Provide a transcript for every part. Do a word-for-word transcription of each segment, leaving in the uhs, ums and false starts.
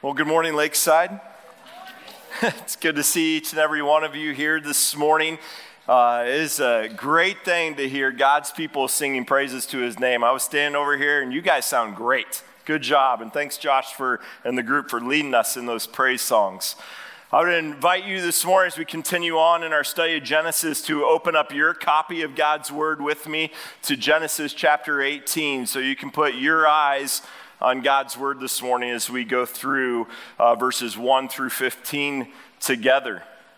Well, good morning, Lakeside. It's good to see each and every one of you here this morning. Uh, it is a great thing to hear God's people singing praises to his name. I was standing over here, and you guys sound great. Good job, and thanks, Josh, for and the group for leading us in those praise songs. I would invite you this morning as we continue on in our study of Genesis to open up your copy of God's Word with me to Genesis chapter eighteen, so you can put your eyes on God's Word this morning as we go through uh, verses one through fifteen together.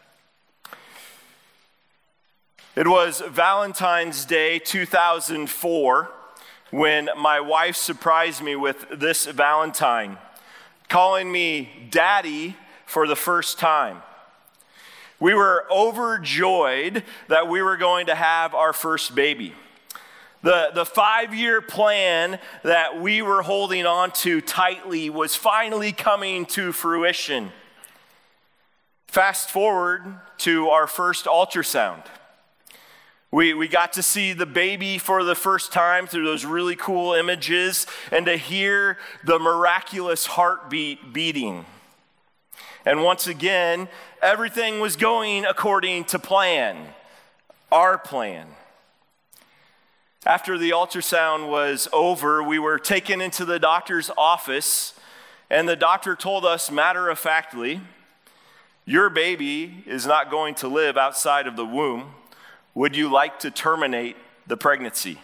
It was Valentine's Day two thousand four when my wife surprised me with this Valentine, calling me Daddy for the first time. We were overjoyed that we were going to have our first baby. The, the five-year plan that we were holding on to tightly was finally coming to fruition. Fast forward to our first ultrasound. We, we got to see the baby for the first time through those really cool images and to hear the miraculous heartbeat beating. And once again, everything was going according to plan, our plan. After the ultrasound was over, we were taken into the doctor's office, and the doctor told us matter-of-factly, your baby is not going to live outside of the womb. Would you like to terminate the pregnancy?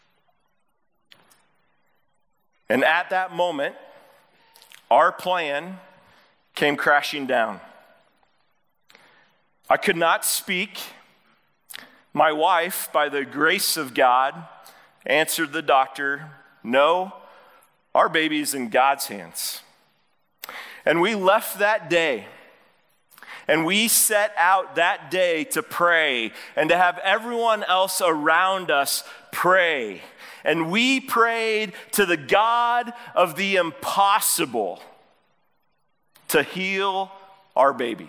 And at that moment, our plan came crashing down. I could not speak. My wife, by the grace of God, answered the doctor, no, our baby's in God's hands. And we left that day, and we set out that day to pray and to have everyone else around us pray. And we prayed to the God of the impossible to heal our baby.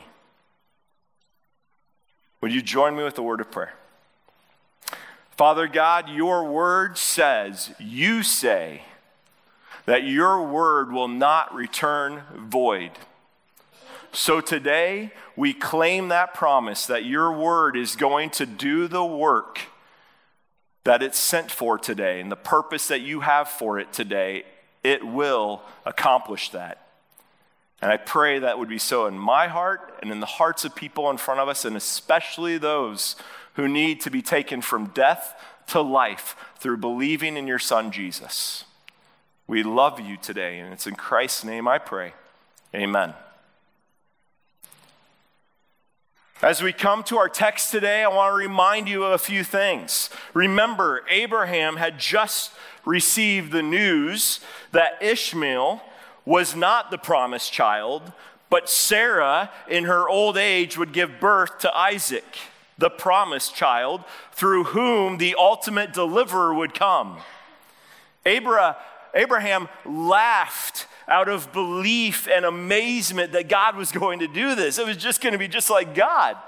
Would you join me with a word of prayer? Father God, your word says, you say, that your word will not return void. So today, we claim that promise that your word is going to do the work that it's sent for today, and the purpose that you have for it today, it will accomplish that. And I pray that would be so in my heart and in the hearts of people in front of us, and especially those who need to be taken from death to life through believing in your Son, Jesus. We love you today, and it's in Christ's name I pray. Amen. As we come to our text today, I want to remind you of a few things. Remember, Abraham had just received the news that Ishmael was not the promised child, but Sarah, in her old age, would give birth to Isaac, the promised child, through whom the ultimate deliverer would come. Abra, Abraham laughed out of belief and amazement that God was going to do this. It was just going to be just like God.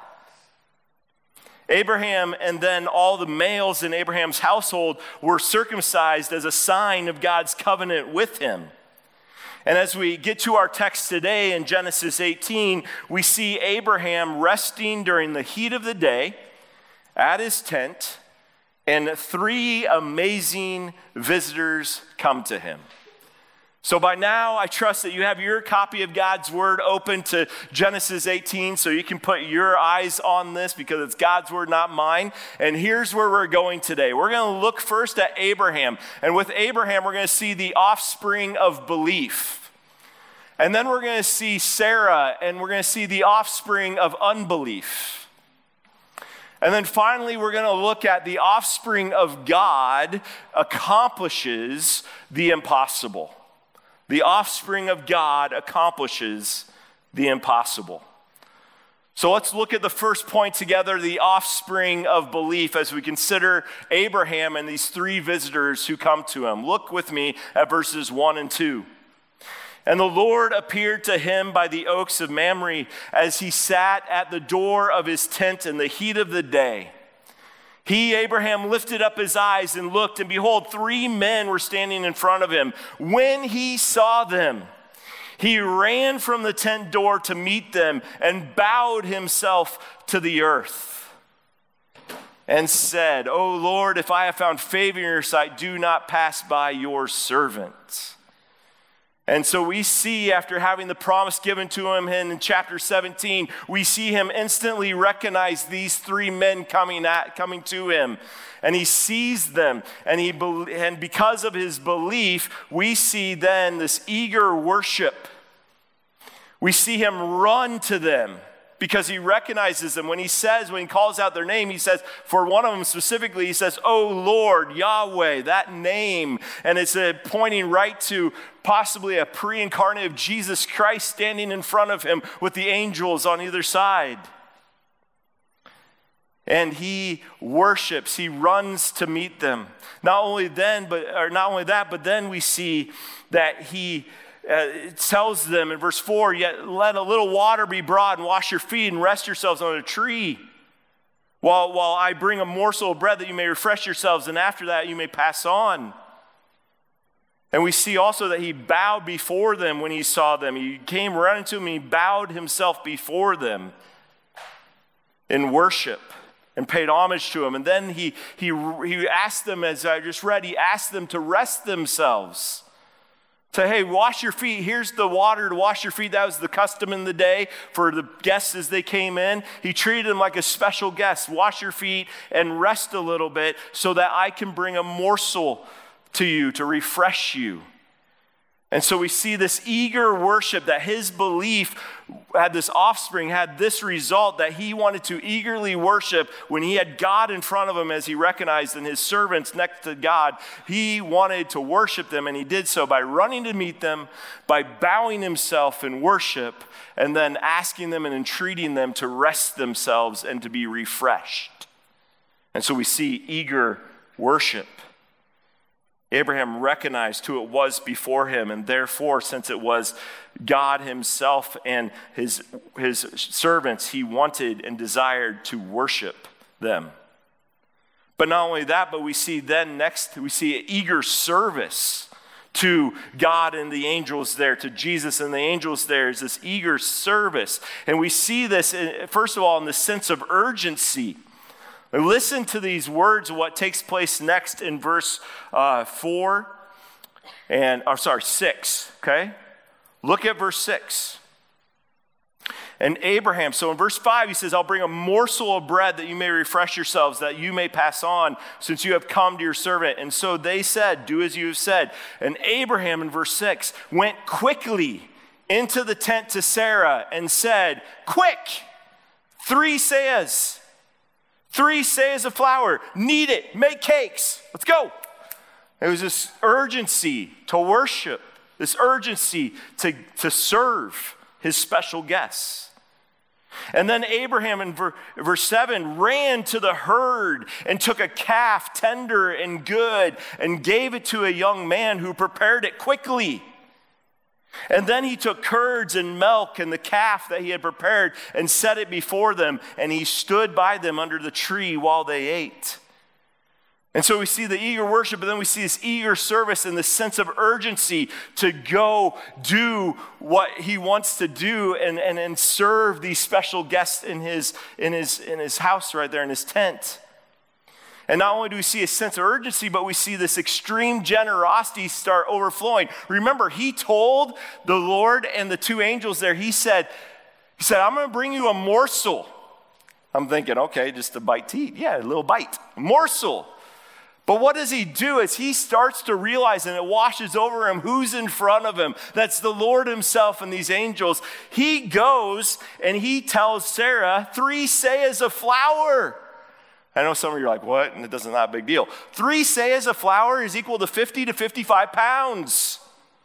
Abraham and then all the males in Abraham's household were circumcised as a sign of God's covenant with him. And as we get to our text today in Genesis eighteen, we see Abraham resting during the heat of the day at his tent, and three amazing visitors come to him. So by now, I trust that you have your copy of God's Word open to Genesis eighteen, so you can put your eyes on this because it's God's Word, not mine. And here's where we're going today. We're going to look first at Abraham. And with Abraham, we're going to see the offspring of belief. And then we're going to see Sarah, and we're going to see the offspring of unbelief. And then finally, we're going to look at the offspring of God accomplishes the impossible. The offspring of God accomplishes the impossible. So let's look at the first point together, the offspring of belief, as we consider Abraham and these three visitors who come to him. Look with me at verses one and two. And the Lord appeared to him by the oaks of Mamre as he sat at the door of his tent in the heat of the day. He, Abraham, lifted up his eyes and looked, and behold, three men were standing in front of him. When he saw them, He ran from the tent door to meet them and bowed himself to the earth and said, "O Lord, if I have found favor in your sight, do not pass by your servant." And so we see, after having the promise given to him in chapter seventeen, we see him instantly recognize these three men coming at, coming to him. And he sees them, and he and because of his belief, we see then this eager worship. We see him run to them because he recognizes them. When he says, when he calls out their name, he says, for one of them specifically, he says, "O Lord, Yahweh," that name. And it's a, pointing right to possibly a pre-incarnate of Jesus Christ standing in front of him with the angels on either side. And he worships, he runs to meet them. Not only then, but or not only that, but then we see that he uh, tells them in verse four, "Yet let a little water be brought and wash your feet and rest yourselves on a tree, while, while I bring a morsel of bread that you may refresh yourselves, and after that you may pass on." And we see also that he bowed before them when he saw them. He came running to them and he bowed himself before them in worship and paid homage to him. And then he, he, he asked them, as I just read, he asked them to rest themselves. To, hey, wash your feet. Here's the water to wash your feet. That was the custom in the day for the guests as they came in. He treated them like a special guest. Wash your feet and rest a little bit so that I can bring a morsel to you to refresh you. And so we see this eager worship, that his belief had this offspring, had this result, that he wanted to eagerly worship when he had God in front of him, as he recognized, and his servants next to God. He wanted to worship them, and he did so by running to meet them, by bowing himself in worship, and then asking them and entreating them to rest themselves and to be refreshed. And so we see eager worship. Abraham recognized who it was before him, and therefore, since it was God himself and his, his servants, he wanted and desired to worship them. But not only that, but we see then next, we see eager service to God and the angels there, to Jesus and the angels there, is this eager service. And we see this, first of all, in the sense of urgency. Listen to these words, what takes place next in verse uh, four, and, or sorry, six, okay? Look at verse six. And Abraham, so in verse five, he says, "I'll bring a morsel of bread that you may refresh yourselves, that you may pass on, since you have come to your servant. And so they said, do as you have said. And Abraham, in verse six, went quickly into the tent to Sarah and said, quick, three seahs. Three seahs of flour, knead it, make cakes, let's go." It was this urgency to worship, this urgency to, to serve his special guests. And then Abraham in ver, verse seven ran to the herd and took a calf, tender and good, and gave it to a young man who prepared it quickly. And then he took curds and milk and the calf that he had prepared and set it before them, and he stood by them under the tree while they ate. And so we see the eager worship, but then we see this eager service and the sense of urgency to go do what he wants to do and, and, and serve these special guests in his, in, his, in his house right there, in his tent. And not only do we see a sense of urgency, but we see this extreme generosity start overflowing. Remember, he told the Lord and the two angels there, he said, he said, "I'm going to bring you a morsel." I'm thinking, okay, just a bite to eat. Yeah, a little bite, a morsel. But what does he do as he starts to realize, and it washes over him, who's in front of him? That's the Lord himself and these angels. He goes and he tells Sarah, three seahs of flour. I know some of you are like, what? And it doesn't, not a big deal. Three seahs of flour is equal to fifty to fifty-five pounds.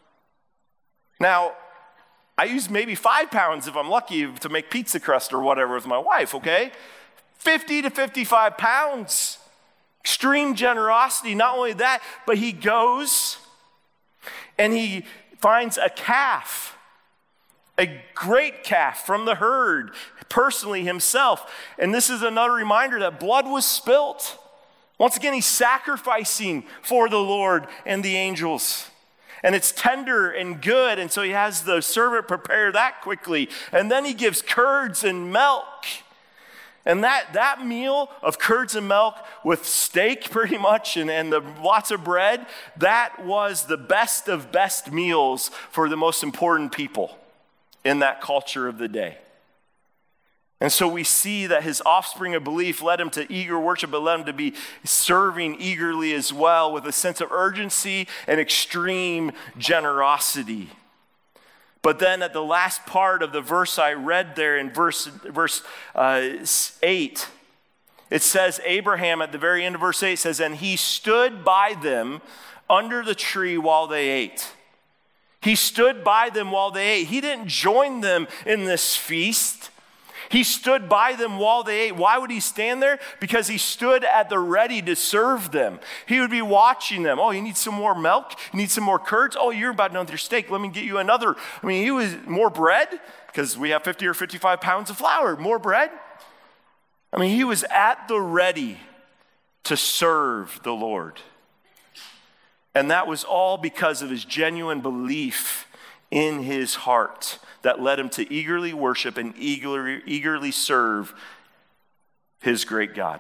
Now, I use maybe five pounds if I'm lucky to make pizza crust or whatever with my wife, okay? fifty to fifty-five pounds. Extreme generosity. Not only that, but he goes and he finds a calf, a great calf from the herd, personally himself. And this is another reminder that blood was spilt. Once again, he's sacrificing for the Lord and the angels. And it's tender and good, and so he has the servant prepare that quickly. And then he gives curds and milk. And that, that meal of curds and milk with steak pretty much and, and the, lots of bread, that was the best of best meals for the most important people in that culture of the day. And so we see that his offspring of belief led him to eager worship, but led him to be serving eagerly as well with a sense of urgency and extreme generosity. But then at the last part of the verse I read there in verse, verse uh, eight, it says, Abraham at the very end of verse eight says, and he stood by them under the tree while they ate. He stood by them while they ate. He didn't join them in this feast. He stood by them while they ate. Why would he stand there? Because he stood at the ready to serve them. He would be watching them. Oh, you need some more milk? You need some more curds? Oh, you're about done with your steak. Let me get you another. I mean, he was more bread because we have fifty or fifty-five pounds of flour. More bread? I mean, he was at the ready to serve the Lord. And that was all because of his genuine belief in his heart that led him to eagerly worship and eagerly, eagerly serve his great God.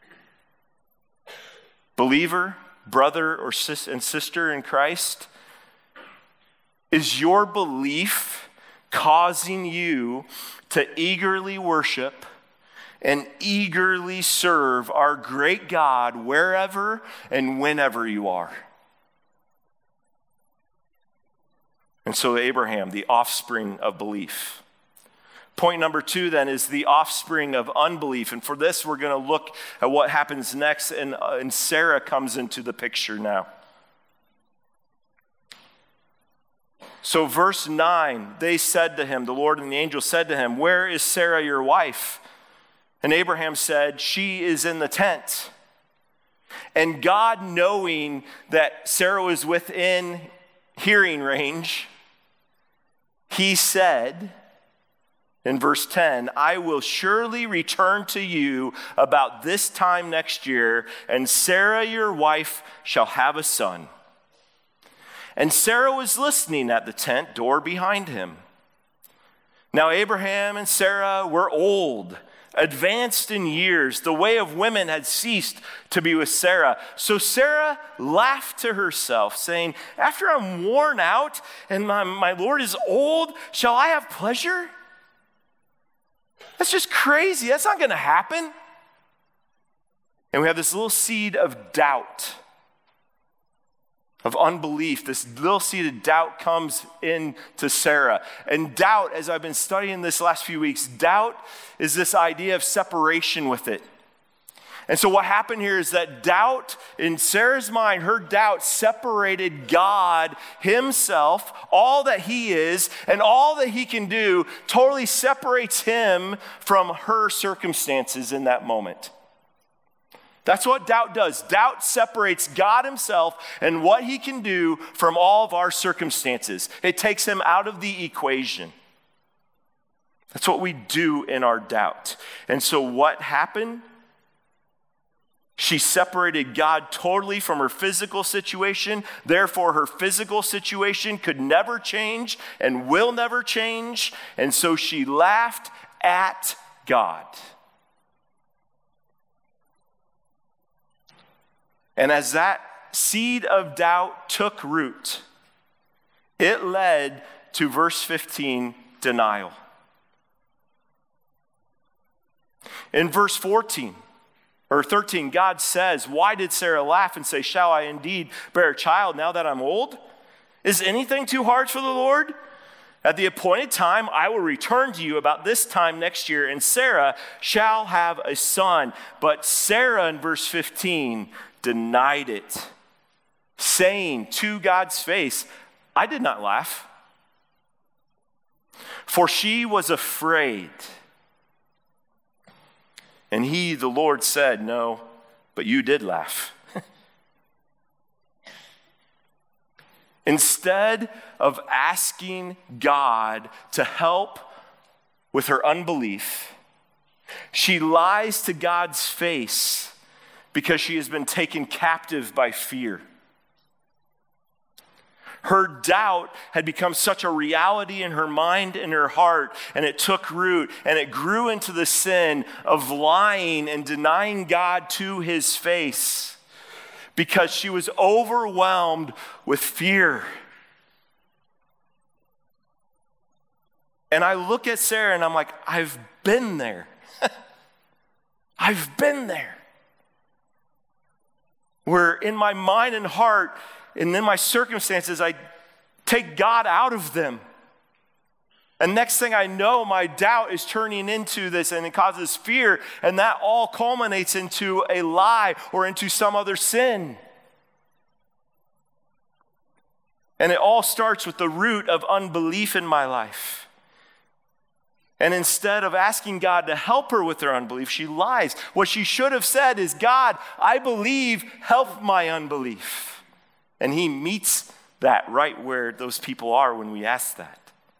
Believer, brother, or sis and sister in Christ, is your belief causing you to eagerly worship and eagerly serve our great God wherever and whenever you are? And so Abraham, the offspring of belief. Point number two then is the offspring of unbelief. And for this, we're going to look at what happens next. And, uh, and Sarah comes into the picture now. So verse nine, they said to him, the Lord and the angel said to him, where is Sarah your wife? And Abraham said, she is in the tent. And God, knowing that Sarah was within hearing range, he said in verse ten, I will surely return to you about this time next year, and Sarah your wife shall have a son. And Sarah was listening at the tent door behind him. Now Abraham and Sarah were old, advanced in years. The way of women had ceased to be with Sarah. So Sarah laughed to herself, saying, after I'm worn out and my, my Lord is old, shall I have pleasure? That's just crazy. That's not going to happen. And we have this little seed of doubt, of unbelief. This little seed of doubt comes into Sarah. And doubt, as I've been studying this last few weeks, doubt is this idea of separation with it. And so what happened here is that doubt, in Sarah's mind, her doubt separated God himself, all that he is, and all that he can do, totally separates him from her circumstances in that moment. That's what doubt does. Doubt separates God himself and what he can do from all of our circumstances. It takes him out of the equation. That's what we do in our doubt. And so what happened? She separated God totally from her physical situation. Therefore, her physical situation could never change and will never change. And so she laughed at God. And as that seed of doubt took root, it led to verse fifteen, denial. In verse fourteen, or thirteen, God says, why did Sarah laugh and say, shall I indeed bear a child now that I'm old? Is anything too hard for the Lord? At the appointed time, I will return to you about this time next year, and Sarah shall have a son. But Sarah, in verse fifteen, denied it, saying to God's face, I did not laugh. For she was afraid. And he, the Lord, said, no, but you did laugh. Instead of asking God to help with her unbelief, she lies to God's face because she has been taken captive by fear. Her doubt had become such a reality in her mind and her heart, and it took root, and it grew into the sin of lying and denying God to his face because she was overwhelmed with fear. And I look at Sarah and I'm like, I've been there. I've been there. Where in my mind and heart, and in my circumstances, I take God out of them. And next thing I know, my doubt is turning into this, and it causes fear, and that all culminates into a lie or into some other sin. And it all starts with the root of unbelief in my life. And instead of asking God to help her with her unbelief, she lies. What she should have said is, God, I believe, help my unbelief. And he meets that right where those people are when we ask that.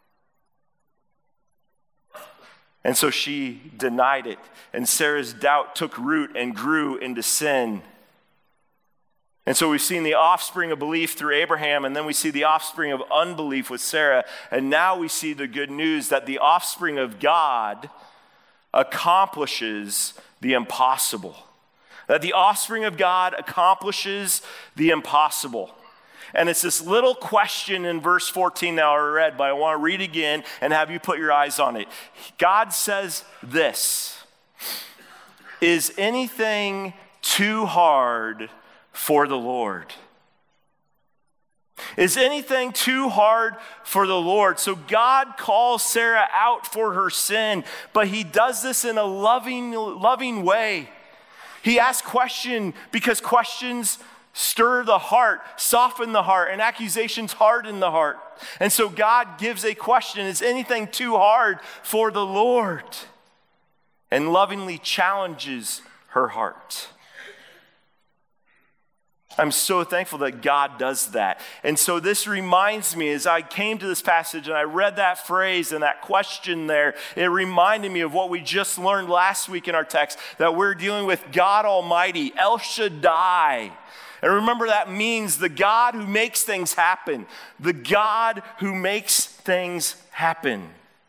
And so she denied it. And Sarah's doubt took root and grew into sin. And so we've seen the offspring of belief through Abraham, and then we see the offspring of unbelief with Sarah. And now we see the good news that the offspring of God accomplishes the impossible. That the offspring of God accomplishes the impossible. And it's this little question in verse fourteen now I read, but I want to read again and have you put your eyes on it. God says this: is anything too hard for the Lord? Is anything too hard for the Lord? So God calls Sarah out for her sin, but he does this in a loving, loving way. He asks questions because questions stir the heart, soften the heart, and accusations harden the heart. And so God gives a question: is anything too hard for the Lord? And lovingly challenges her heart. I'm so thankful that God does that. And so this reminds me, as I came to this passage and I read that phrase and that question there, it reminded me of what we just learned last week in our text, that we're dealing with God Almighty, El Shaddai. And remember, that means the God who makes things happen, the God who makes things happen.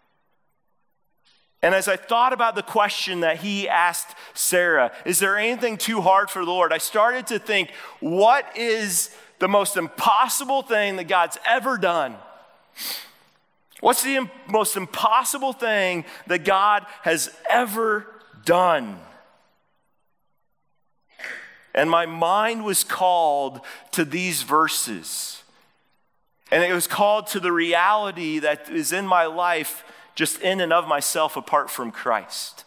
And as I thought about the question that he asked Sarah, is there anything too hard for the Lord? I started to think, what is the most impossible thing that God's ever done? What's the im- most impossible thing that God has ever done? And my mind was called to these verses. And it was called to the reality that is in my life just in and of myself apart from Christ.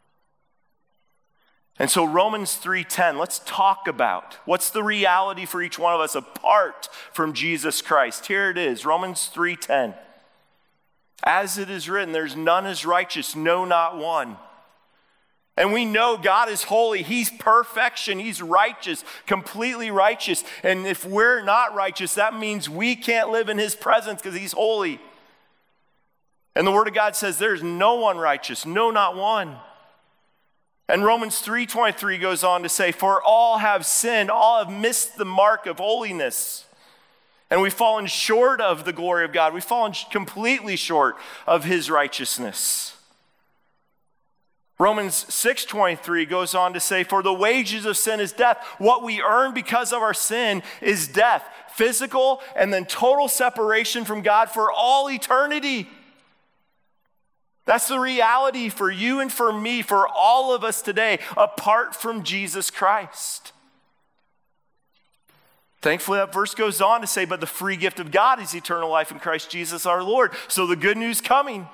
And so Romans three ten, let's talk about what's the reality for each one of us apart from Jesus Christ. Here it is, Romans three ten. As it is written, there's none as righteous, no, not one. And we know God is holy. He's perfection. He's righteous, completely righteous. And if we're not righteous, that means we can't live in his presence because he's holy. And the Word of God says there's no one righteous, no, not one. And Romans three twenty-three goes on to say, for all have sinned, all have missed the mark of holiness. And we've fallen short of the glory of God. We've fallen completely short of his righteousness. Romans six twenty-three goes on to say, for the wages of sin is death. What we earn because of our sin is death, physical and then total separation from God for all eternity. That's the reality for you and for me, for all of us today, apart from Jesus Christ. Thankfully, that verse goes on to say, but the free gift of God is eternal life in Christ Jesus our Lord. So the good news coming.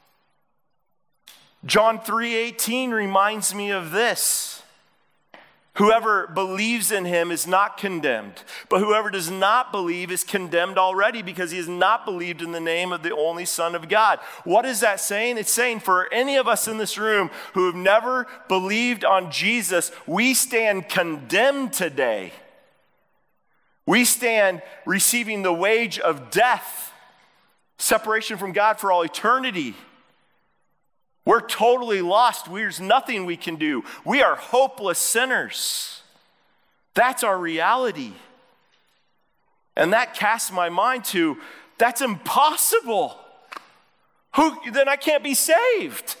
John three eighteen reminds me of this. Whoever believes in him is not condemned, but whoever does not believe is condemned already because he has not believed in the name of the only Son of God. What is that saying? It's saying for any of us in this room who have never believed on Jesus, we stand condemned today. We stand receiving the wage of death, separation from God for all eternity. We're totally lost. There's nothing we can do. We are hopeless sinners. That's our reality. And that casts my mind to, that's impossible. Who, then I can't be saved.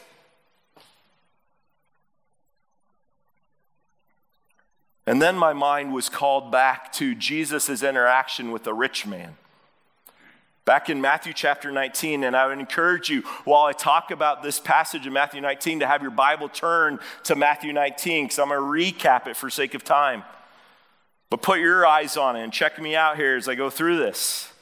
And then my mind was called back to Jesus' interaction with the rich man. Back in Matthew chapter nineteen, and I would encourage you, while I talk about this passage in Matthew nineteen, to have your Bible turn to Matthew nineteen, because I'm going to recap it for sake of time. But put your eyes on it and check me out here as I go through this.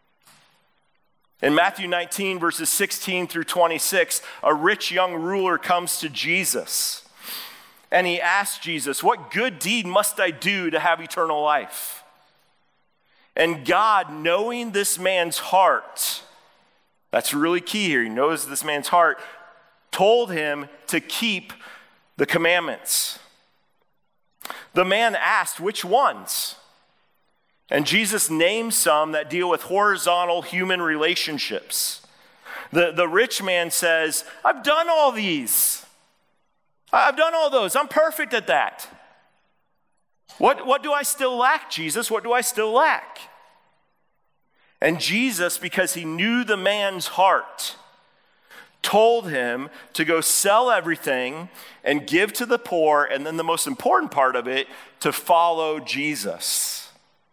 In Matthew nineteen, verses sixteen through twenty-six, a rich young ruler comes to Jesus. And he asks Jesus, what good deed must I do to have eternal life? And God, knowing this man's heart, that's really key here, he knows this man's heart, told him to keep the commandments. The man asked, which ones? And Jesus named some that deal with horizontal human relationships. The, the rich man says, I've done all these. I've done all those. I'm perfect at that. What, what do I still lack, Jesus? What do I still lack? And Jesus, because he knew the man's heart, told him to go sell everything and give to the poor, and then the most important part of it, to follow Jesus.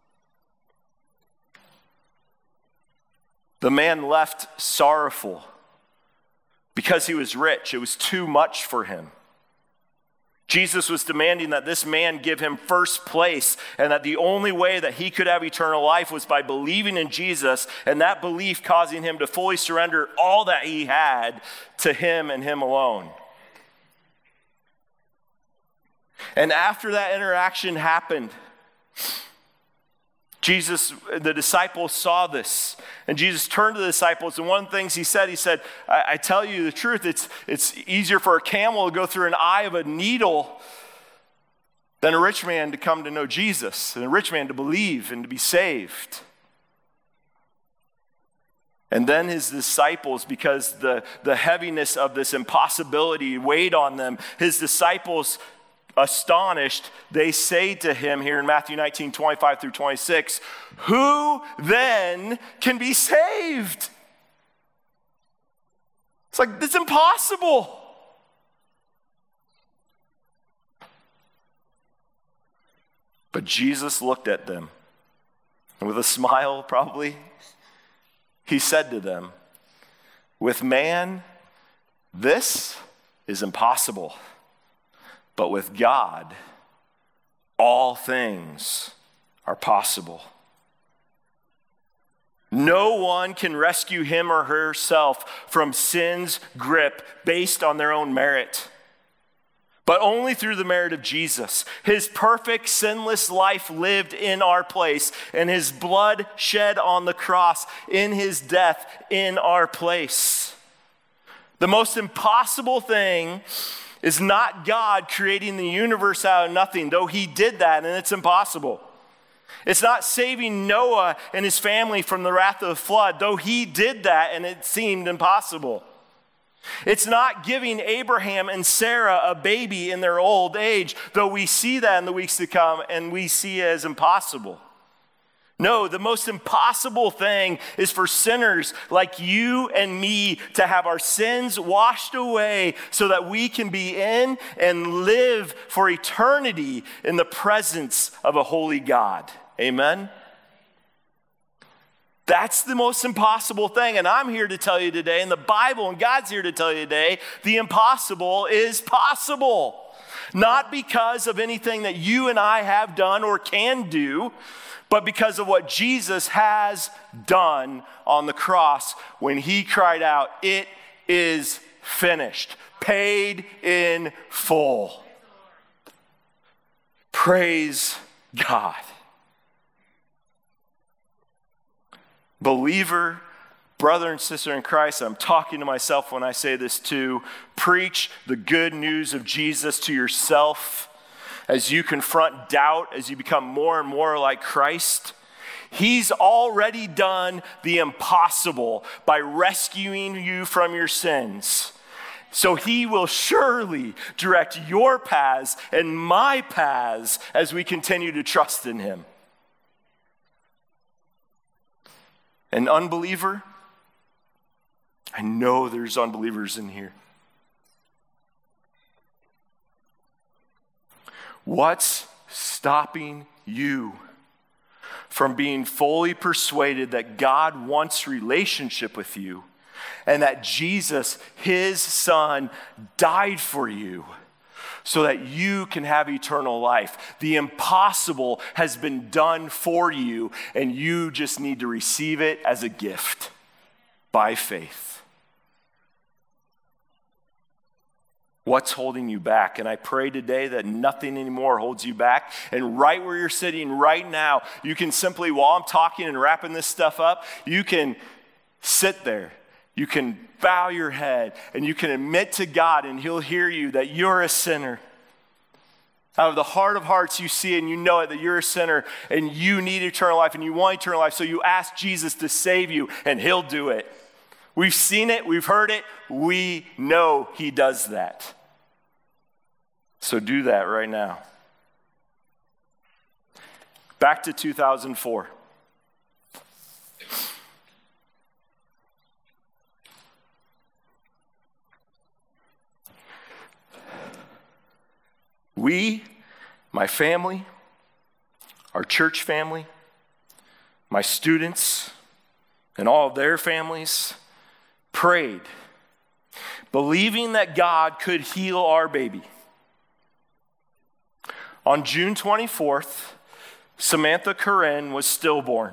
The man left sorrowful because he was rich. It was too much for him. Jesus was demanding that this man give him first place, and that the only way that he could have eternal life was by believing in Jesus, and that belief causing him to fully surrender all that he had to him and him alone. And after that interaction happened, Jesus, the disciples saw this, and Jesus turned to the disciples, and one of the things he said, he said, I, I tell you the truth, it's, it's easier for a camel to go through an eye of a needle than a rich man to come to know Jesus, and a rich man to believe and to be saved. And then his disciples, because the, the heaviness of this impossibility weighed on them, his disciples, astonished, they say to him here in Matthew nineteen, twenty-five through twenty-six, who then can be saved? It's like, it's impossible. But Jesus looked at them, and with a smile probably, he said to them, with man, this is impossible. But with God, all things are possible. No one can rescue him or herself from sin's grip based on their own merit, but only through the merit of Jesus. His perfect, sinless life lived in our place, and his blood shed on the cross in his death in our place. The most impossible thing is not God creating the universe out of nothing, though he did that, and it's impossible. It's not saving Noah and his family from the wrath of the flood, though he did that, and it seemed impossible. It's not giving Abraham and Sarah a baby in their old age, though we see that in the weeks to come, and we see it as impossible. No, the most impossible thing is for sinners like you and me to have our sins washed away so that we can be in and live for eternity in the presence of a holy God. Amen? That's the most impossible thing, and I'm here to tell you today, and the Bible and God's here to tell you today, the impossible is possible. Not because of anything that you and I have done or can do, but because of what Jesus has done on the cross when he cried out, it is finished, paid in full. Praise God. Believer, brother and sister in Christ, I'm talking to myself when I say this too. Preach the good news of Jesus to yourself as you confront doubt, as you become more and more like Christ. He's already done the impossible by rescuing you from your sins. So he will surely direct your paths and my paths as we continue to trust in him. An unbeliever? I know there's unbelievers in here. What's stopping you from being fully persuaded that God wants relationship with you and that Jesus, his son, died for you so that you can have eternal life? The impossible has been done for you, and you just need to receive it as a gift by faith. What's holding you back? And I pray today that nothing anymore holds you back. And right where you're sitting right now, you can simply, while I'm talking and wrapping this stuff up, you can sit there. You can bow your head and you can admit to God, and he'll hear you that you're a sinner. Out of the heart of hearts, you see it and you know it, that you're a sinner and you need eternal life and you want eternal life. So you ask Jesus to save you, and he'll do it. We've seen it. We've heard it. We know he does that. So do that right now. Back to two thousand four. We, my family, our church family, my students, and all of their families prayed, believing that God could heal our baby. On June twenty-fourth, Samantha Corinne was stillborn.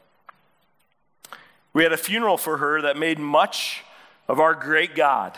We had a funeral for her that made much of our great God.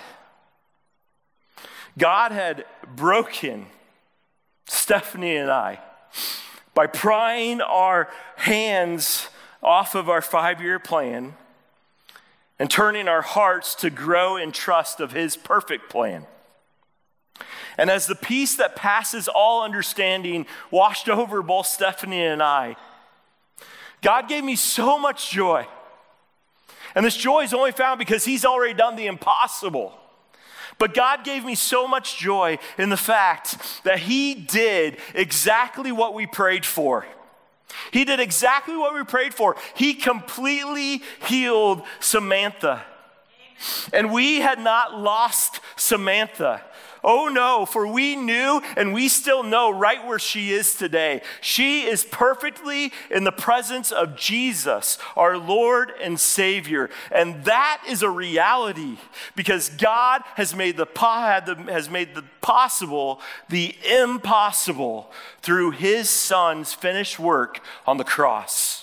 God had broken Stephanie and I by prying our hands off of our five-year plan and turning our hearts to grow in trust of his perfect plan. And as the peace that passes all understanding washed over both Stephanie and I, God gave me so much joy. And this joy is only found because he's already done the impossible. But God gave me so much joy in the fact that he did exactly what we prayed for. He did exactly what we prayed for. He completely healed Samantha. And we had not lost Samantha. Oh no, for we knew and we still know right where she is today. She is perfectly in the presence of Jesus, our Lord and Savior. And that is a reality because God has made the, has made the possible the impossible through his son's finished work on the cross.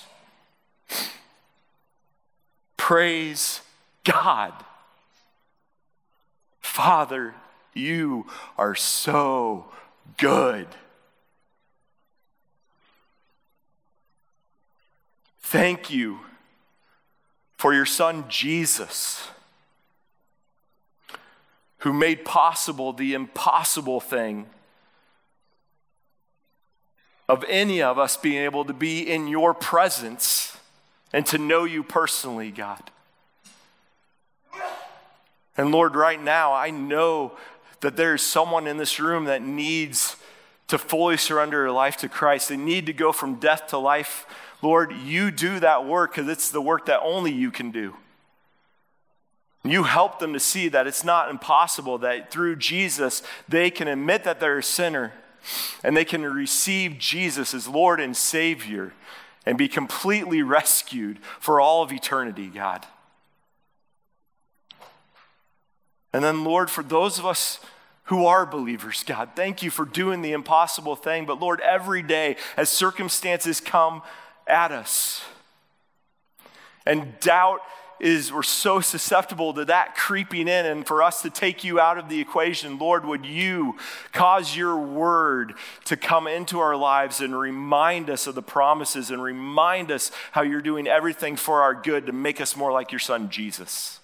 Praise God. Father, you are so good. Thank you for your son Jesus, who made possible the impossible thing of any of us being able to be in your presence and to know you personally, God. And Lord, right now, I know that there is someone in this room that needs to fully surrender their life to Christ. They need to go from death to life. Lord, you do that work because it's the work that only you can do. You help them to see that it's not impossible, that through Jesus, they can admit that they're a sinner and they can receive Jesus as Lord and Savior and be completely rescued for all of eternity, God. And then, Lord, for those of us who are believers, God, thank you for doing the impossible thing. But Lord, every day as circumstances come at us and doubt is, we're so susceptible to that creeping in, and for us to take you out of the equation, Lord, would you cause your word to come into our lives and remind us of the promises and remind us how you're doing everything for our good to make us more like your son, Jesus.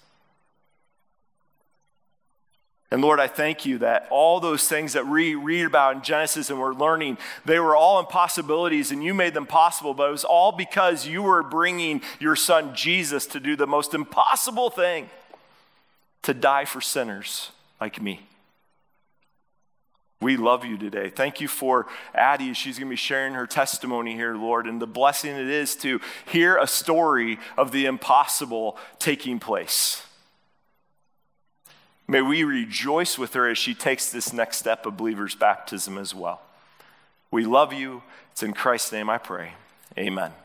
And Lord, I thank you that all those things that we read about in Genesis and we're learning, they were all impossibilities and you made them possible, but it was all because you were bringing your son Jesus to do the most impossible thing, to die for sinners like me. We love you today. Thank you for Addie. She's going to be sharing her testimony here, Lord, and the blessing it is to hear a story of the impossible taking place. May we rejoice with her as she takes this next step of believer's baptism as well. We love you. It's in Christ's name I pray. Amen.